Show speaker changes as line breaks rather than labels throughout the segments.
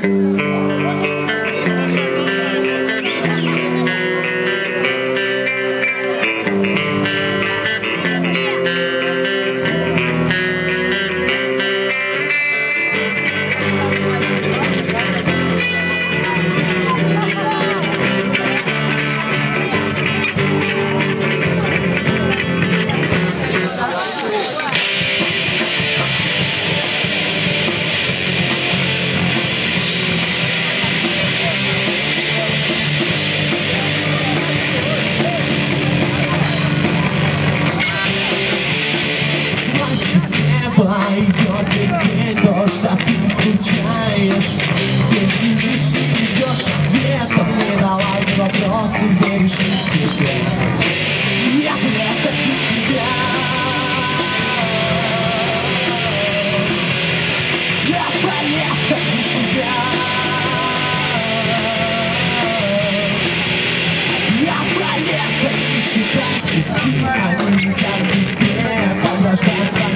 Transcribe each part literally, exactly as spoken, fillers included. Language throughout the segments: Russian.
Идет везде то, что ты скучаешь. Если не ждешь ответов, не давай вопросы, веришь в себя. Я просто без тебя. Я полезла без тебя. Я полезла не считать часы, они как везде подождать.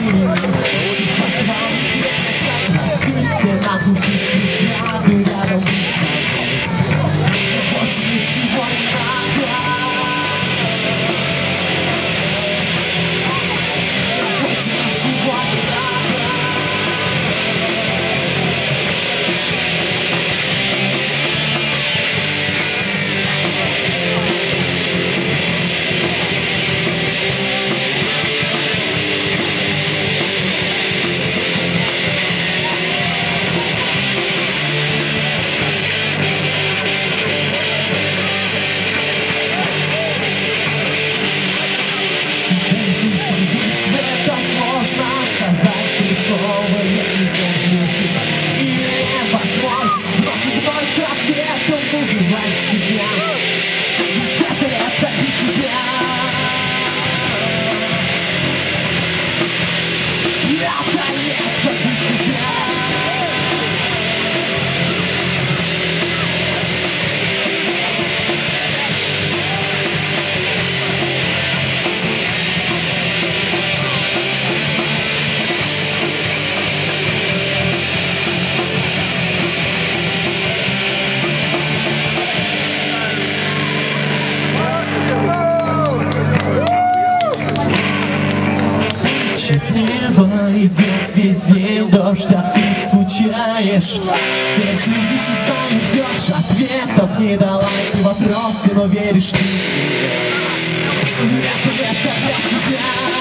Небо идет весь день, дождь, а ты скучаешь. Если не считаешь, ждешь ответов, не давай ты вопросы, но веришь ты. Я тебе для себя.